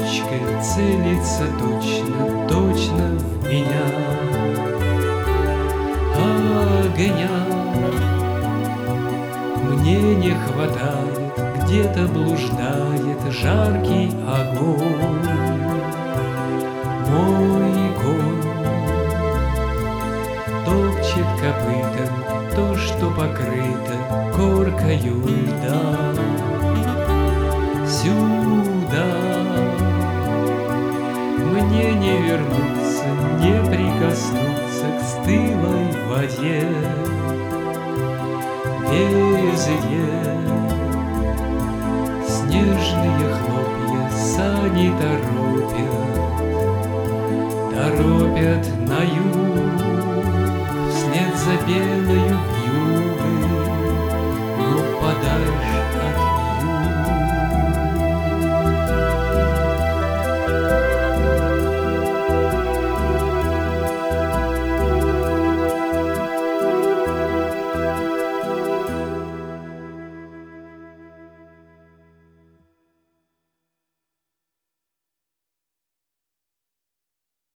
точкой целится точно, точно в меня. Огня мне не хватает, где-то блуждает жаркий огонь. Мой конь топчет копытом то, что покрыто коркою льда. Сюда мне не вернуться, не прикоснуться к стылой воде. Везде снежные хлопья сани торопят на юг, вслед за белою вьюг.